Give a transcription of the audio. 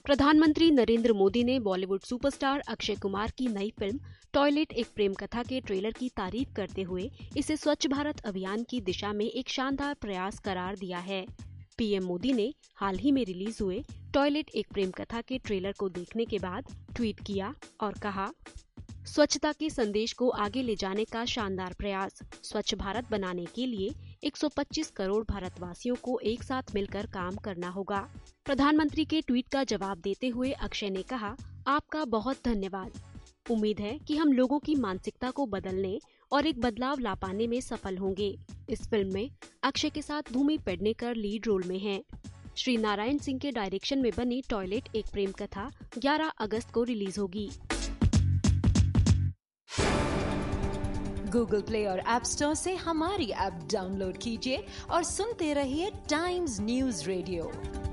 प्रधानमंत्री नरेंद्र मोदी ने बॉलीवुड सुपरस्टार अक्षय कुमार की नई फिल्म टॉयलेट एक प्रेम कथा के ट्रेलर की तारीफ करते हुए इसे स्वच्छ भारत अभियान की दिशा में एक शानदार प्रयास करार दिया है। पीएम मोदी ने हाल ही में रिलीज हुए टॉयलेट एक प्रेम कथा के ट्रेलर को देखने के बाद ट्वीट किया और कहा, स्वच्छता के संदेश को आगे ले जाने का शानदार प्रयास। स्वच्छ भारत बनाने के लिए 125 करोड़ भारतवासियों को एक साथ मिलकर काम करना होगा। प्रधानमंत्री के ट्वीट का जवाब देते हुए अक्षय ने कहा, आपका बहुत धन्यवाद। उम्मीद है कि हम लोगों की मानसिकता को बदलने और एक बदलाव ला पाने में सफल होंगे। इस फिल्म में अक्षय के साथ भूमि पेडनेकर लीड रोल में हैं। श्री नारायण सिंह के डायरेक्शन में बनी टॉयलेट एक प्रेम कथा 11 अगस्त को रिलीज होगी। गूगल प्ले और ऐप स्टोर से हमारी ऐप डाउनलोड कीजिए और सुनते रहिए टाइम्स न्यूज़ रेडियो।